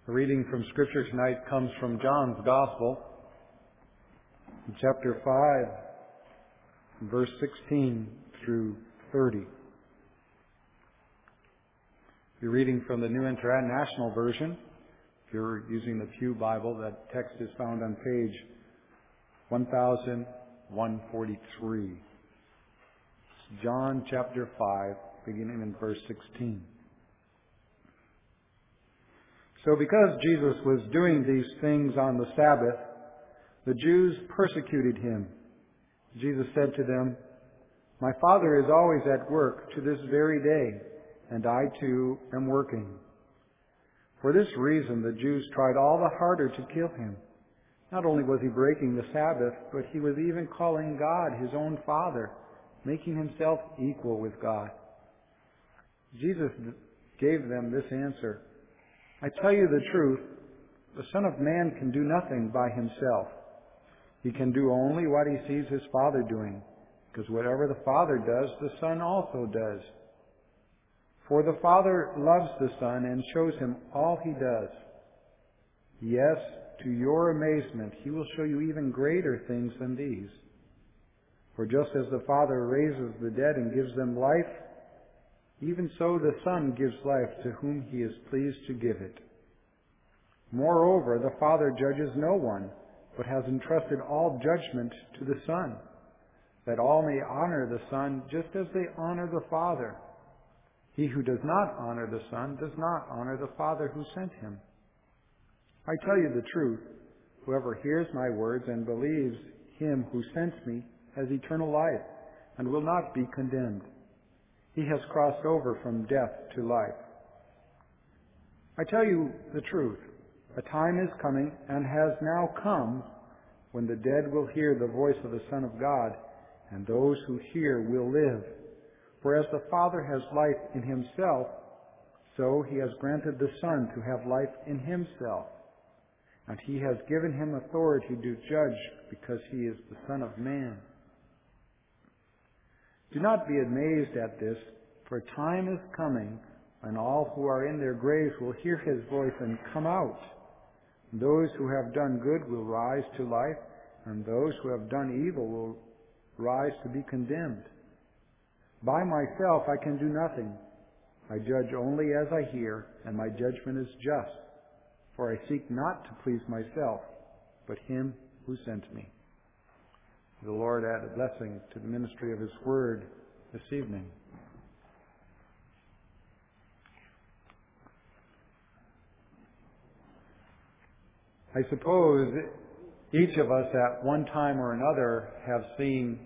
The reading from Scripture tonight comes from John's Gospel, chapter 5, verse 16 through 30. You're reading from the New International Version. If you're using the Pew Bible, that text is found on page 1143. It's John chapter 5, beginning in verse 16. So because Jesus was doing these things on the Sabbath, the Jews persecuted him. Jesus said to them, "My Father is always at work to this very day, and I too am working." For this reason the Jews tried all the harder to kill him. Not only was he breaking the Sabbath, but he was even calling God his own Father, making himself equal with God. Jesus gave them this answer, "I tell you the truth, the Son of Man can do nothing by himself. He can do only what he sees his Father doing, because whatever the Father does, the Son also does. For the Father loves the Son and shows him all he does. Yes, to your amazement, he will show you even greater things than these. For just as the Father raises the dead and gives them life, even so the Son gives life to whom he is pleased to give it. Moreover, the Father judges no one, but has entrusted all judgment to the Son, that all may honor the Son just as they honor the Father. He who does not honor the Son does not honor the Father who sent him. I tell you the truth, whoever hears my words and believes him who sent me has eternal life and will not be condemned. He has crossed over from death to life. I tell you the truth, a time is coming and has now come when the dead will hear the voice of the Son of God, and those who hear will live. For as the Father has life in himself, so he has granted the Son to have life in himself. And he has given him authority to judge because he is the Son of Man. Do not be amazed at this, for a time is coming when all who are in their graves will hear his voice and come out. Those who have done good will rise to life, and those who have done evil will rise to be condemned. By myself I can do nothing. I judge only as I hear, and my judgment is just. For I seek not to please myself, but him who sent me." The Lord add a blessing to the ministry of his word this evening. I suppose each of us at one time or another have seen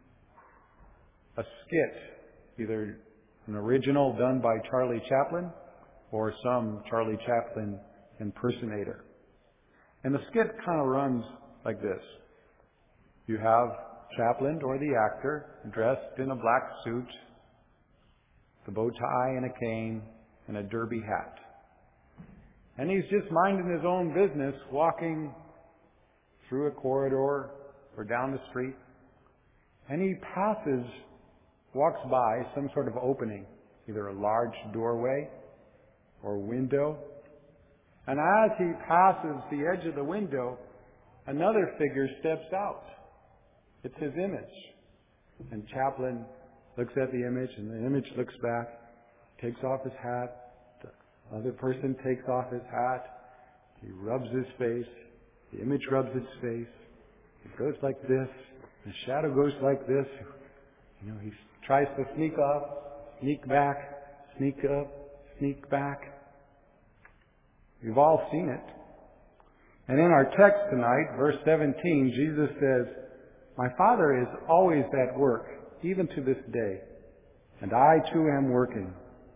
a skit, either an original done by Charlie Chaplin or some Charlie Chaplin impersonator. And the skit kind of runs like this. You have Chaplin, or the actor, dressed in a black suit, the bow tie and a cane, and a derby hat. And he's just minding his own business, walking through a corridor or down the street. And he walks by some sort of opening, either a large doorway or window. And as he passes the edge of the window, another figure steps out. It's his image. And Chaplin looks at the image, and the image looks back, takes off his hat. The other person takes off his hat. He rubs his face. The image rubs its face. It goes like this. The shadow goes like this. He tries to sneak up, sneak back, sneak up, sneak back. We've all seen it. And in our text tonight, verse 17, Jesus says, "My Father is always at work, even to this day, and I too am working."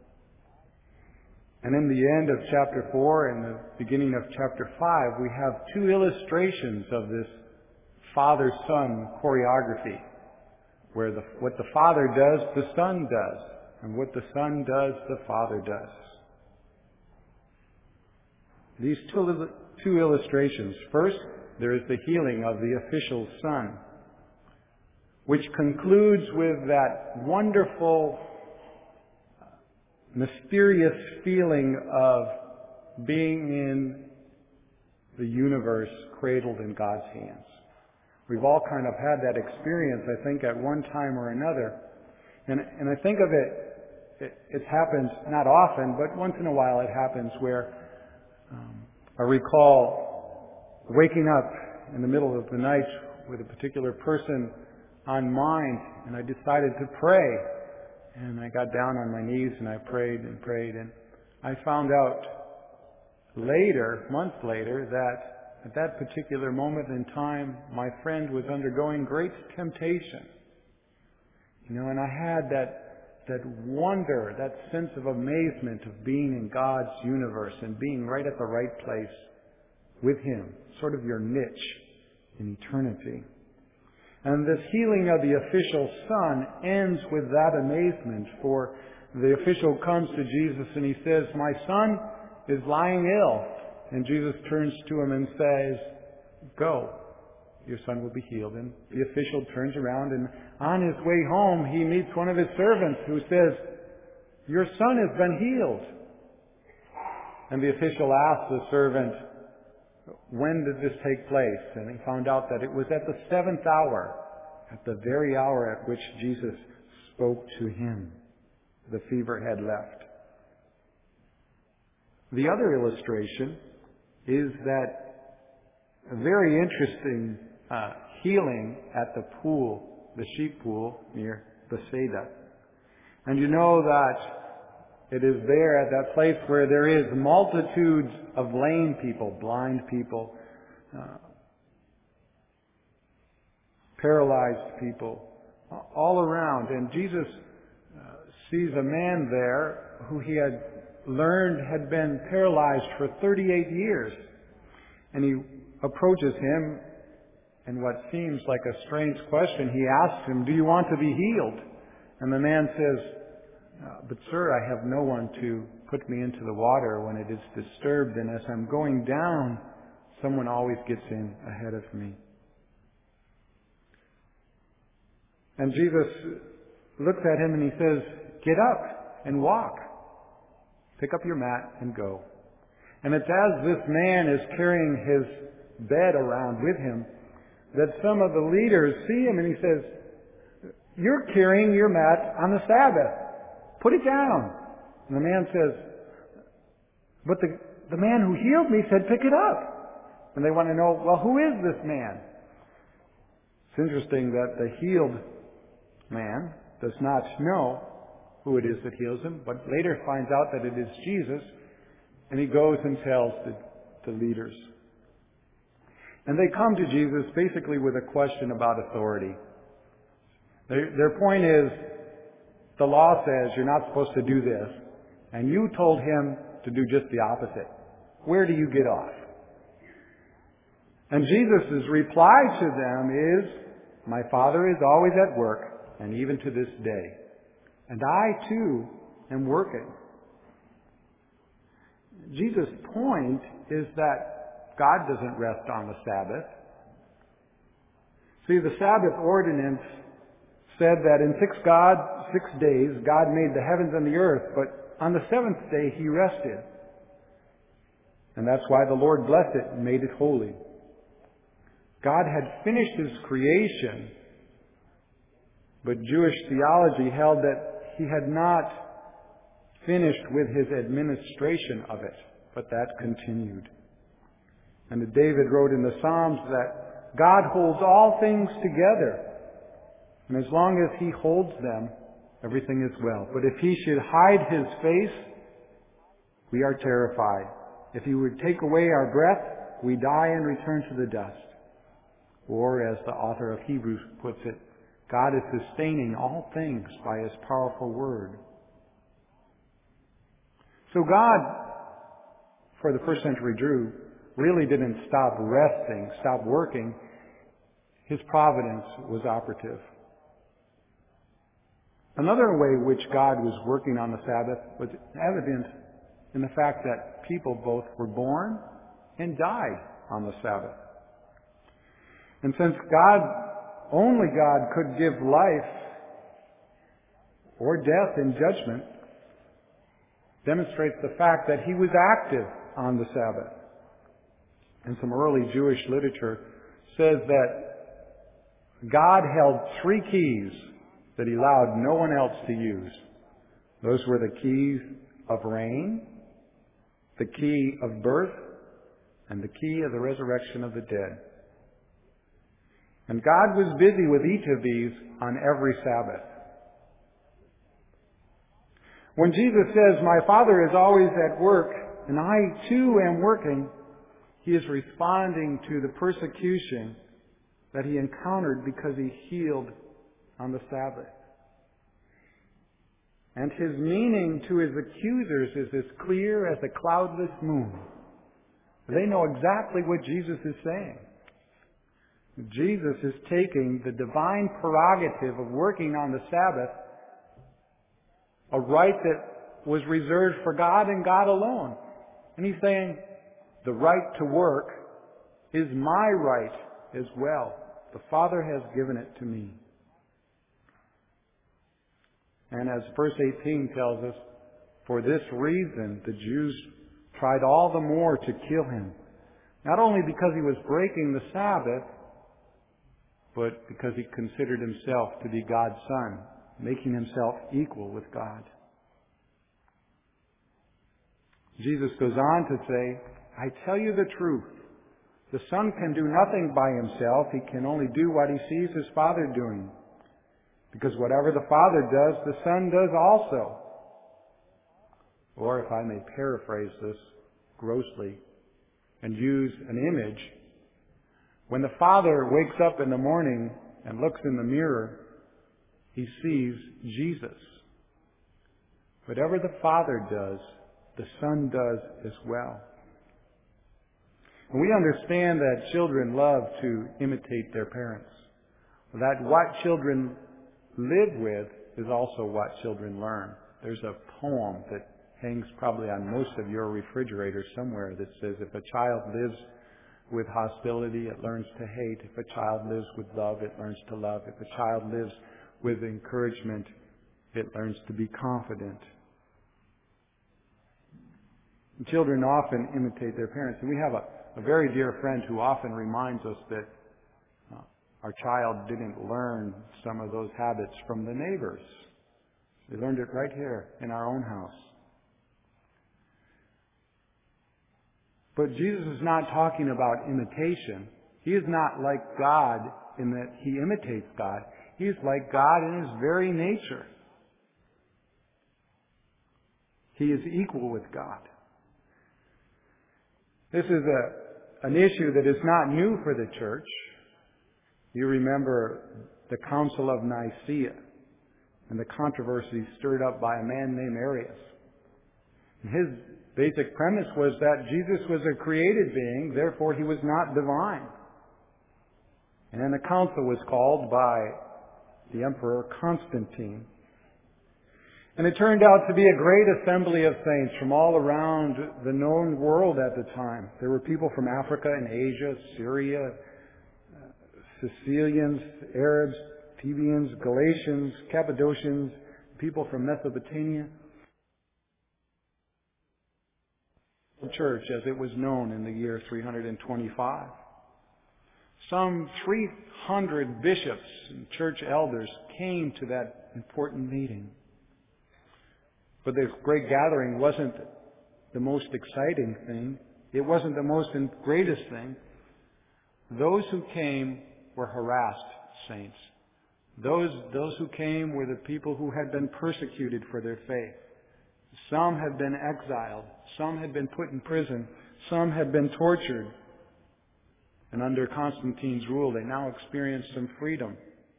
And in the end of chapter 4 and the beginning of chapter 5, we have two illustrations of this Father-Son choreography, where what the Father does, the Son does, and what the Son does, the Father does. These two illustrations. First, there is the healing of the official son, which concludes with that wonderful, mysterious feeling of being in the universe cradled in God's hands. We've all kind of had that experience, I think, at one time or another. And I think of it happens not often, but once in a while it happens where I recall waking up in the middle of the night with a particular person on mind, and I decided to pray. And I got down on my knees and I prayed and prayed, and I found out later, months later, that at that particular moment in time, my friend was undergoing great temptation. And I had that wonder, that sense of amazement of being in God's universe and being right at the right place with Him, sort of your niche in eternity. And this healing of the official son ends with that amazement, for the official comes to Jesus and he says, "My son is lying ill." And Jesus turns to him and says, "Go, your son will be healed." And the official turns around, and on his way home he meets one of his servants who says, "Your son has been healed." And the official asks the servant, "When did this take place?" And he found out that it was at the 7th hour, at the very hour at which Jesus spoke to him. The fever had left. The other illustration is that a very interesting healing at the pool, the sheep pool near Bethsaida. And you know that it is there at that place where there is multitudes of lame people, blind people, paralyzed people, all around. And Jesus sees a man there who he had learned had been paralyzed for 38 years. And he approaches him, and what seems like a strange question, he asks him, "Do you want to be healed?" And the man says, "But sir, I have no one to put me into the water when it is disturbed, and as I'm going down, someone always gets in ahead of me." And Jesus looks at him and he says, "Get up and walk. Pick up your mat and go." And it's as this man is carrying his bed around with him that some of the leaders see him, and he says, "You're carrying your mat on the Sabbath. Put it down." And the man says, "But the man who healed me said pick it up." And they want to know, well, who is this man? It's interesting that the healed man does not know who it is that heals him, but later finds out that it is Jesus, and he goes and tells the leaders. And they come to Jesus basically with a question about authority. Their point is, the law says you're not supposed to do this, and you told him to do just the opposite. Where do you get off? And Jesus' reply to them is, "My Father is always at work, and even to this day. And I too am working." Jesus' point is that God doesn't rest on the Sabbath. See, the Sabbath ordinance said that in 6 days God made the heavens and the earth, but on the 7th day He rested. And that's why the Lord blessed it and made it holy. God had finished His creation, but Jewish theology held that He had not finished with His administration of it, but that continued. And David wrote in the Psalms that God holds all things together, and as long as He holds them, everything is well. But if He should hide His face, we are terrified. If He would take away our breath, we die and return to the dust. Or, as the author of Hebrews puts it, God is sustaining all things by His powerful word. So God, for the first century Jew, really didn't stop resting, stop working. His providence was operative. Another way which God was working on the Sabbath was evident in the fact that people both were born and died on the Sabbath. And since only God could give life or death in judgment, demonstrates the fact that He was active on the Sabbath. And some early Jewish literature says that God held 3 keys that He allowed no one else to use. Those were the keys of rain, the key of birth, and the key of the resurrection of the dead. And God was busy with each of these on every Sabbath. When Jesus says, "My Father is always at work, and I too am working," He is responding to the persecution that He encountered because He healed on the Sabbath. And His meaning to His accusers is as clear as a cloudless moon. They know exactly what Jesus is saying. Jesus is taking the divine prerogative of working on the Sabbath, a right that was reserved for God and God alone. And He's saying, the right to work is my right as well. The Father has given it to me. And as verse 18 tells us, for this reason the Jews tried all the more to kill Him. Not only because He was breaking the Sabbath, but because He considered Himself to be God's Son, making Himself equal with God. Jesus goes on to say, I tell you the truth. The Son can do nothing by Himself. He can only do what He sees His Father doing. Because whatever the Father does, the Son does also. Or if I may paraphrase this grossly and use an image, when the Father wakes up in the morning and looks in the mirror, He sees Jesus. Whatever the Father does, the Son does as well. And we understand that children love to imitate their parents. That what children live with is also what children learn. There's a poem that hangs probably on most of your refrigerators somewhere that says, if a child lives with hostility, it learns to hate. If a child lives with love, it learns to love. If a child lives with encouragement, it learns to be confident. And children often imitate their parents. And we have a very dear friend who often reminds us that our child didn't learn some of those habits from the neighbors. They learned it right here in our own house. But Jesus is not talking about imitation. He is not like God in that He imitates God. He is like God in His very nature. He is equal with God. This is an issue that is not new for the church. You remember the Council of Nicaea and the controversy stirred up by a man named Arius. His basic premise was that Jesus was a created being, therefore He was not divine. And a council was called by the Emperor Constantine. And it turned out to be a great assembly of saints from all around the known world at the time. There were people from Africa and Asia, Syria, Sicilians, Arabs, Thebians, Galatians, Cappadocians, people from Mesopotamia. The church as it was known in the year 325. Some 300 bishops and church elders came to that important meeting. But this great gathering wasn't the most exciting thing. It wasn't the most and greatest thing. Those who came were harassed saints. Those who came were the people who had been persecuted for their faith. Some had been exiled. Some had been put in prison. Some had been tortured. And under Constantine's rule, they now experienced some freedom.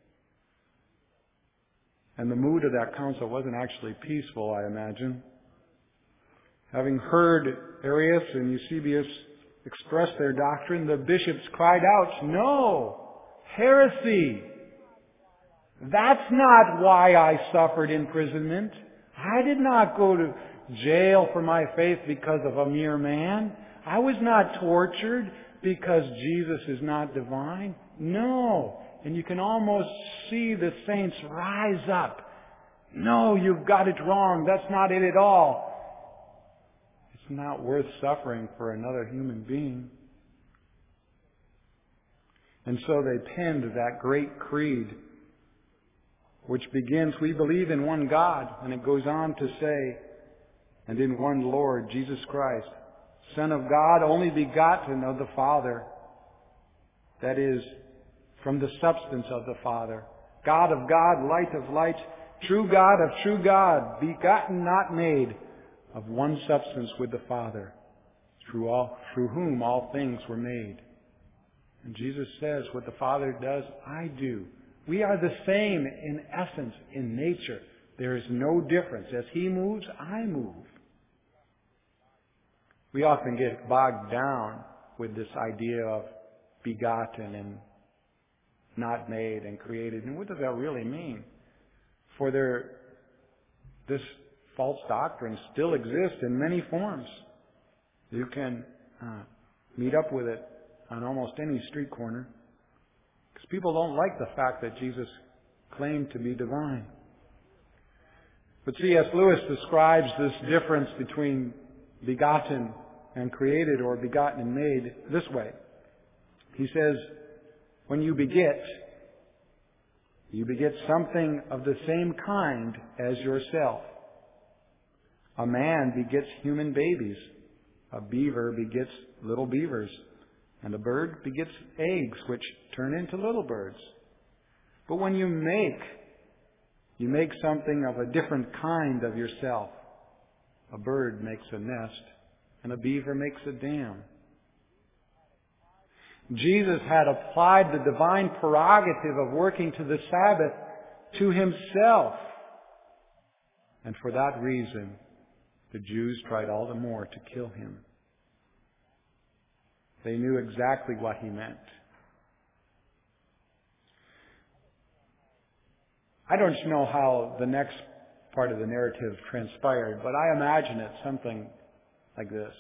And the mood of that council wasn't actually peaceful, I imagine. Having heard Arius and Eusebius express their doctrine, the bishops cried out, "No! Heresy! That's not why I suffered imprisonment. I did not go to jail for my faith because of a mere man. I was not tortured because Jesus is not divine. No." And you can almost see the saints rise up. "No, you've got it wrong. That's not it at all." It's It's not worth suffering for another human being. And so they penned that great creed, which begins, we believe in one God, and it goes on to say, and in one Lord, Jesus Christ, Son of God, only begotten of the Father, that is, from the substance of the Father, God of God, light of light, true God of true God, begotten, not made, of one substance with the Father, through whom all things were made. And Jesus says, what the Father does, I do. We are the same in essence, in nature. There is no difference. As He moves, I move. We often get bogged down with this idea of begotten and not made and created. And what does that really mean? For this false doctrine still exists in many forms. You can meet up with it on almost any street corner, because people don't like the fact that Jesus claimed to be divine. But C.S. Lewis describes this difference between begotten and created, or begotten and made, this way. He says, when you beget something of the same kind as yourself. A man begets human babies. A beaver begets little beavers. And a bird begets eggs which turn into little birds. But when you make something of a different kind of yourself. A bird makes a nest, and a beaver makes a dam. Jesus had applied the divine prerogative of working to the Sabbath to Himself. And for that reason, the Jews tried all the more to kill Him. They knew exactly what He meant. I don't know how the next part of the narrative transpired, but I imagine it something like this.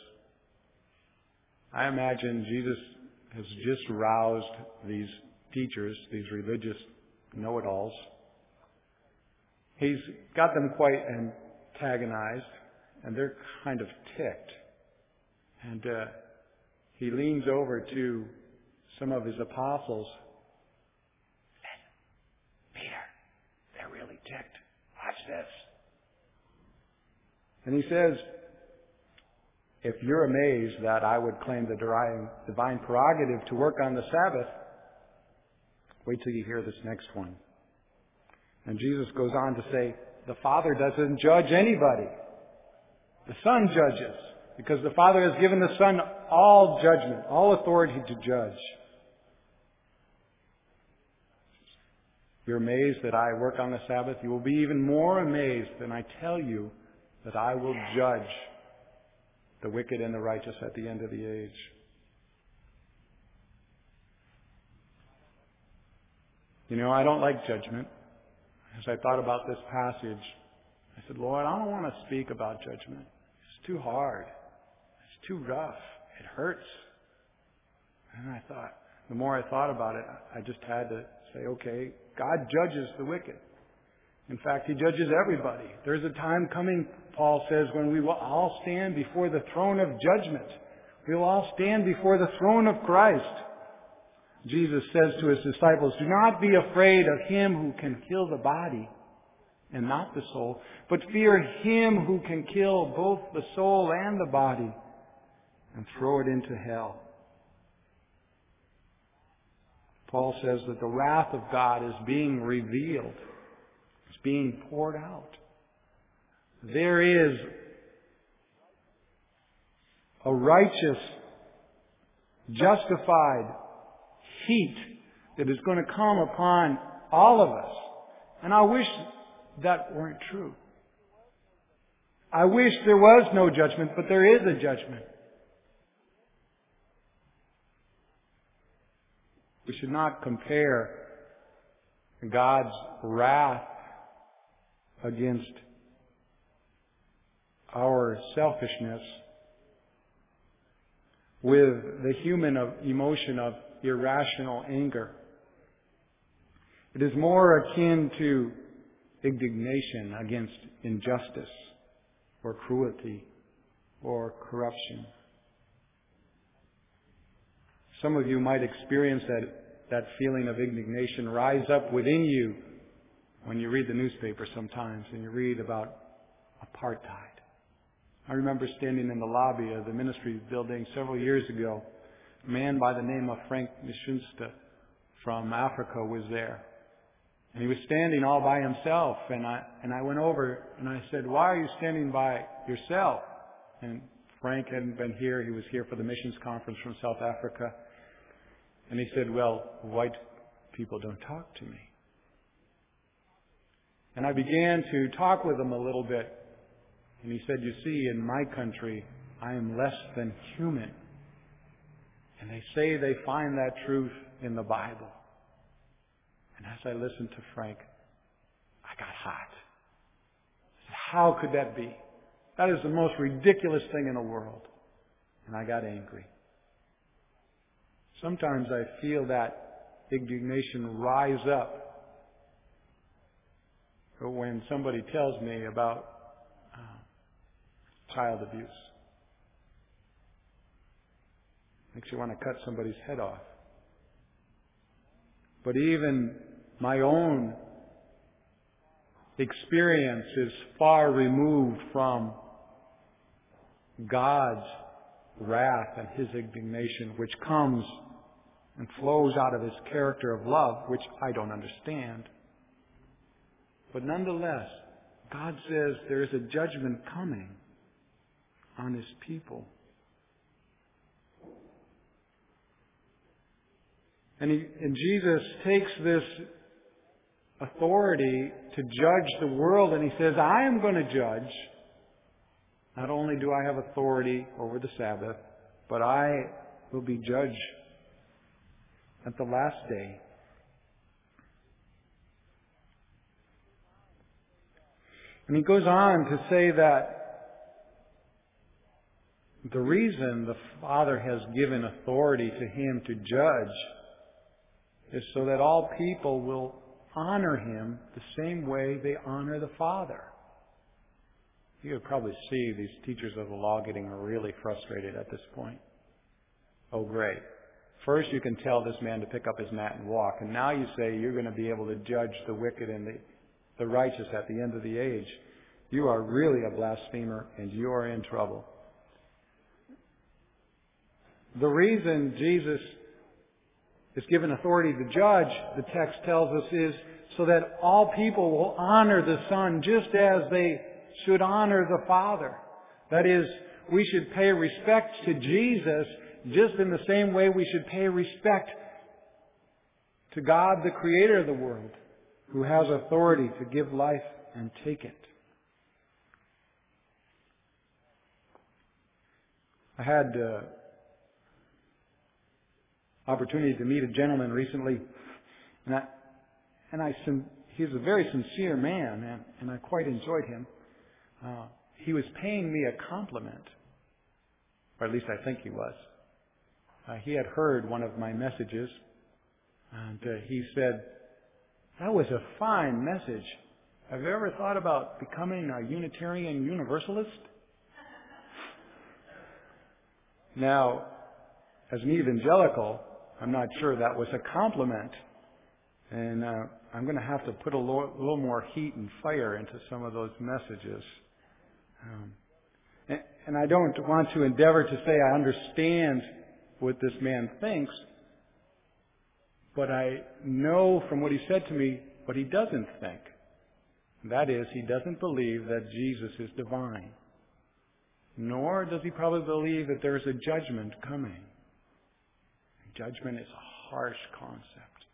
I imagine Jesus has just roused these teachers, these religious know-it-alls. He's got them quite antagonized, and they're kind of ticked. And He leans over to some of His apostles. Peter, they're really ticked. Watch this. And He says, if you're amazed that I would claim the divine prerogative to work on the Sabbath, wait till you hear this next one. And Jesus goes on to say, the Father doesn't judge anybody. The Son judges, because the Father has given the Son all judgment, all authority to judge. You're amazed that I work on the Sabbath? You will be even more amazed when I tell you that I will judge the wicked and the righteous at the end of the age. You know, I don't like judgment. As I thought about this passage, I said, Lord, I don't want to speak about judgment. It's too hard. It's too rough. It hurts. And I thought, the more I thought about it, I just had to say, okay, God judges the wicked. In fact, He judges everybody. There's a time coming, Paul says, when we will all stand before the throne of judgment. We will all stand before the throne of Christ. Jesus says to His disciples, do not be afraid of him who can kill the body and not the soul, but fear Him who can kill both the soul and the body and throw it into hell. Paul says that the wrath of God is being revealed. It's being poured out. There is a righteous, justified heat that is going to come upon all of us. And I wish that weren't true. I wish there was no judgment, but there is a judgment. We should not compare God's wrath against our selfishness with the human emotion of irrational anger. It is more akin to indignation against injustice or cruelty or corruption. Some of you might experience that feeling of indignation rise up within you when you read the newspaper sometimes and you read about apartheid. I remember standing in the lobby of the ministry building several years ago. A man by the name of Frank Nishunsta from Africa was there. And he was standing all by himself. And I went over and I said, "Why are you standing by yourself?" And Frank hadn't been here. He was here for the missions conference from South Africa. And he said, "Well, white people don't talk to me." And I began to talk with him a little bit. And he said, "You see, in my country, I am less than human." And they say they find that truth in the Bible. And as I listened to Frank, I got hot. I said, how could that be? That is the most ridiculous thing in the world. And I got angry. Sometimes I feel that indignation rise up when somebody tells me about child abuse. Makes you want to cut somebody's head off. But even my own experience is far removed from God's wrath and His indignation, which comes and flows out of His character of love, which I don't understand. But nonetheless, God says there is a judgment coming on His people. And Jesus takes this authority to judge the world, and He says, I am going to judge. Not only do I have authority over the Sabbath, but I will be judge at the last day. And He goes on to say that the reason the Father has given authority to Him to judge is so that all people will honor Him the same way they honor the Father. You would probably see these teachers of the law getting really frustrated at this point. Oh, great. First you can tell this man to pick up his mat and walk, and now you say you're going to be able to judge the wicked and the righteous at the end of the age. You are really a blasphemer, and you are in trouble. The reason Jesus is given authority to judge, the text tells us, is so that all people will honor the Son just as they should honor the Father. That is, we should pay respect to Jesus just in the same way we should pay respect to God, the Creator of the world, who has authority to give life and take it. I had opportunity to meet a gentleman recently, he's a very sincere man, and I quite enjoyed him. He was paying me a compliment, or at least I think he was. He had heard one of my messages, and he said, "That was a fine message. Have you ever thought about becoming a Unitarian Universalist?" Now, as an evangelical, I'm not sure that was a compliment. And I'm going to have to put a little more heat and fire into some of those messages. And I don't want to endeavor to say I understand what this man thinks, but I know from what he said to me what he doesn't think. That is, he doesn't believe that Jesus is divine. Nor does he probably believe that there is a judgment coming. Judgment is a harsh concept.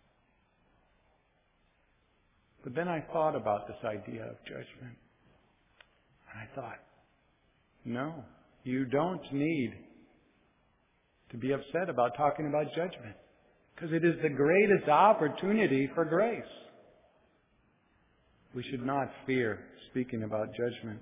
But then I thought about this idea of judgment. And I thought, no, you don't need to be upset about talking about judgment, because it is the greatest opportunity for grace. We should not fear speaking about judgment.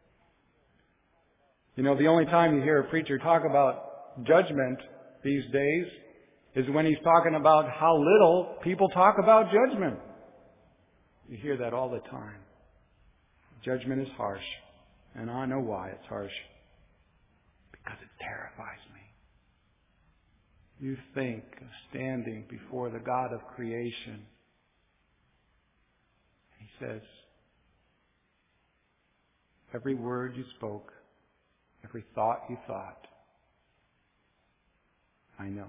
You know, the only time you hear a preacher talk about judgment these days is when he's talking about how little people talk about judgment. You hear that all the time. Judgment is harsh, and I know why it's harsh. because it terrifies me. You think of standing before the God of creation. He says, every word you spoke, every thought you thought, I know.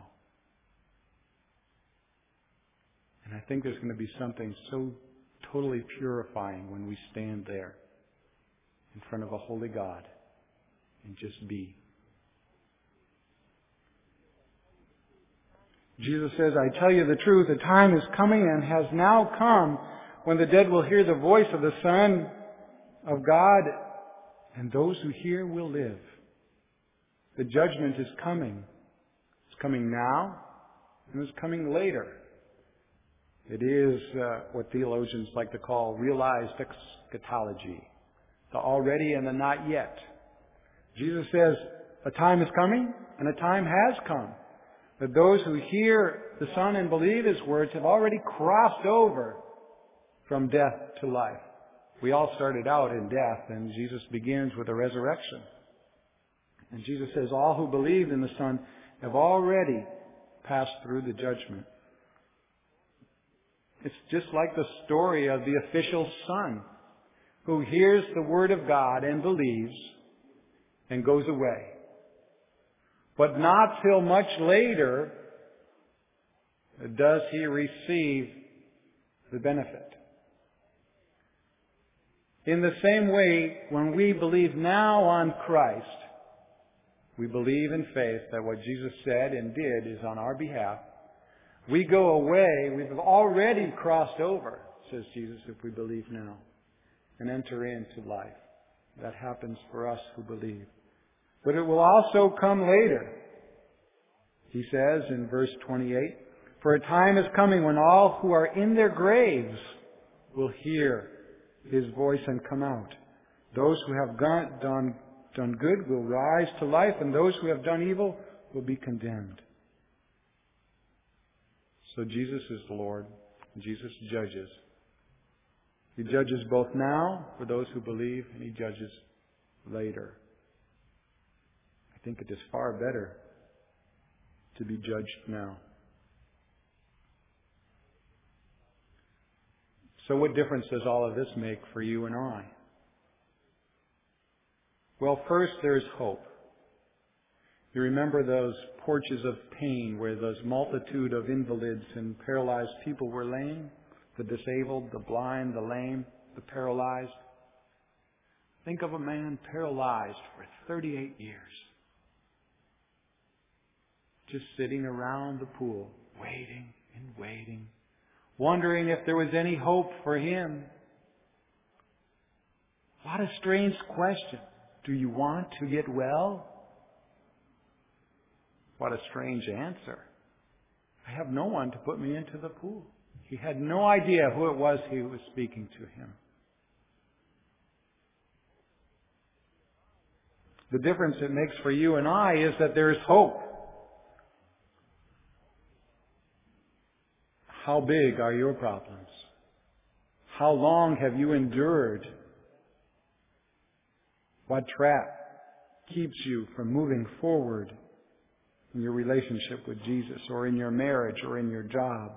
And I think there's going to be something so totally purifying when we stand there in front of a holy God and just be. Jesus says, I tell you the truth, the time is coming and has now come when the dead will hear the voice of the Son of God, and those who hear will live. The judgment is coming. It's coming now, and it's coming later. It is what theologians like to call realized eschatology, the already and the not yet. Jesus says, a time is coming, and a time has come, that those who hear the Son and believe His words have already crossed over from death to life. We all started out in death, and Jesus begins with a resurrection. And Jesus says all who believe in the Son have already passed through the judgment. It's just like the story of the official son who hears the Word of God and believes and goes away. But not till much later does he receive the benefit. In the same way, when we believe now on Christ, we believe in faith that what Jesus said and did is on our behalf. We go away, we've already crossed over, says Jesus, if we believe now, and enter into life. That happens for us who believe. But it will also come later. He says in verse 28, for a time is coming when all who are in their graves will hear His voice and come out. Those who have done good will rise to life, and those who have done evil will be condemned. So Jesus is the Lord. Jesus judges. He judges both now for those who believe, and He judges later. I think it is far better to be judged now. So what difference does all of this make for you and I? Well, first there's hope. You remember those porches of pain where those multitude of invalids and paralyzed people were laying? The disabled, the blind, the lame, the paralyzed. Think of a man paralyzed for 38 years. Just sitting around the pool, waiting and waiting, wondering if there was any hope for him. What a strange question. Do you want to get well? What a strange answer. I have no one to put me into the pool. He had no idea who it was he was speaking to him. The difference it makes for you and I is that there is hope. How big are your problems? How long have you endured? What trap keeps you from moving forward in your relationship with Jesus, or in your marriage, or in your job?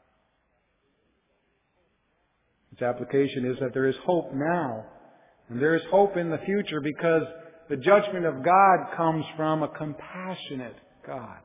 Its application is that there is hope now, and there is hope in the future, because the judgment of God comes from a compassionate God.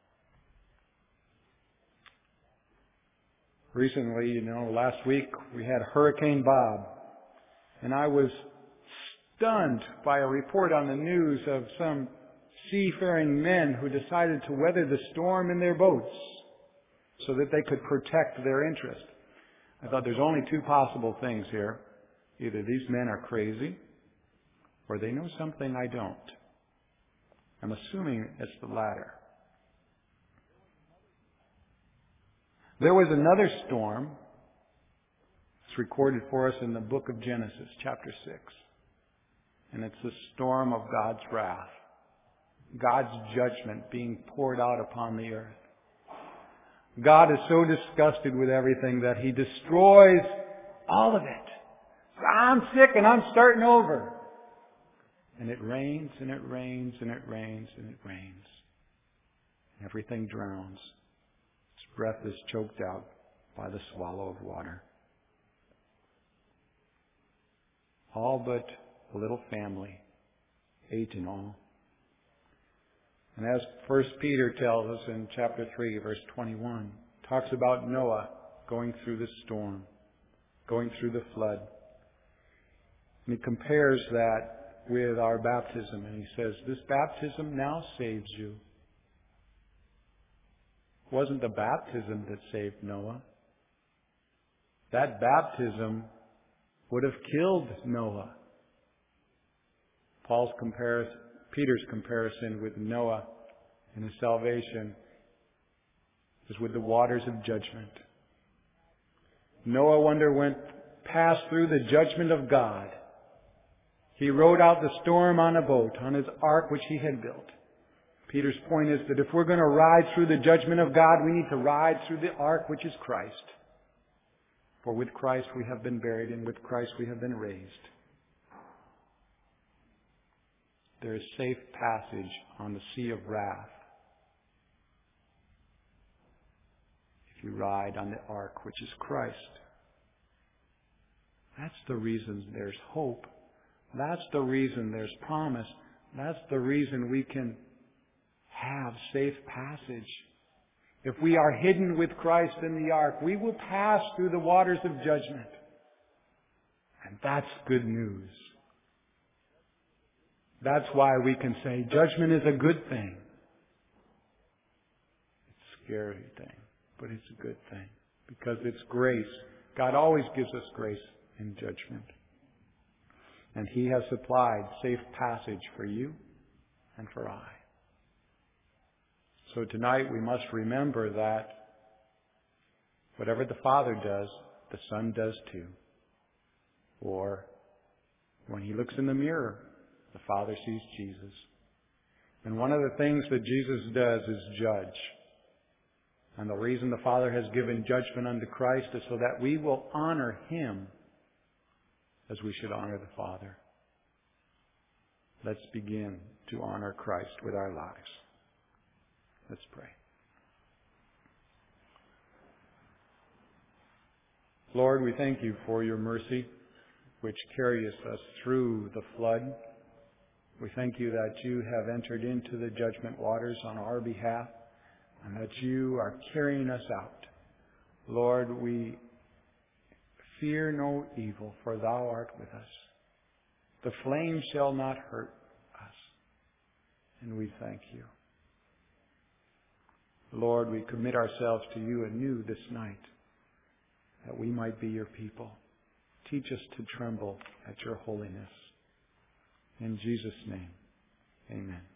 Recently, last week we had Hurricane Bob, and I was stunned by a report on the news of some seafaring men who decided to weather the storm in their boats so that they could protect their interest. I thought there's only two possible things here. Either these men are crazy, or they know something I don't. I'm assuming it's the latter. There was another storm. It's recorded for us in the book of Genesis, chapter 6. And it's the storm of God's wrath. God's judgment being poured out upon the earth. God is so disgusted with everything that He destroys all of it. I'm sick and I'm starting over. And it rains, and it rains, and it rains, and it rains. Everything drowns. Its breath is choked out by the swallow of water. All but a little family, 8 in all. And as 1 Peter tells us in chapter 3, verse 21, talks about Noah going through the storm, going through the flood. And he compares that with our baptism. And he says, this baptism now saves you. It wasn't the baptism that saved Noah. That baptism would have killed Noah. Peter's comparison with Noah and his salvation is with the waters of judgment. Noah passed through the judgment of God. He rode out the storm on a boat, on his ark which he had built. Peter's point is that if we're going to ride through the judgment of God, we need to ride through the ark which is Christ. For with Christ we have been buried, and with Christ we have been raised. There is safe passage on the sea of wrath if you ride on the ark which is Christ. That's the reason there's hope. That's the reason there's promise. That's the reason we can have safe passage. If we are hidden with Christ in the ark, we will pass through the waters of judgment. And that's good news. That's why we can say judgment is a good thing. It's a scary thing, but it's a good thing because it's grace. God always gives us grace in judgment. And He has supplied safe passage for you and for I. So tonight we must remember that whatever the Father does, the Son does too. Or when He looks in the mirror, the Father sees Jesus. And one of the things that Jesus does is judge. And the reason the Father has given judgment unto Christ is so that we will honor Him as we should honor the Father. Let's begin to honor Christ with our lives. Let's pray. Lord, we thank You for Your mercy, which carries us through the flood. We thank You that You have entered into the judgment waters on our behalf, and that You are carrying us out. Lord, we fear no evil, for Thou art with us. The flame shall not hurt us, and we thank You. Lord, we commit ourselves to You anew this night, that we might be Your people. Teach us to tremble at Your holiness. In Jesus' name, amen.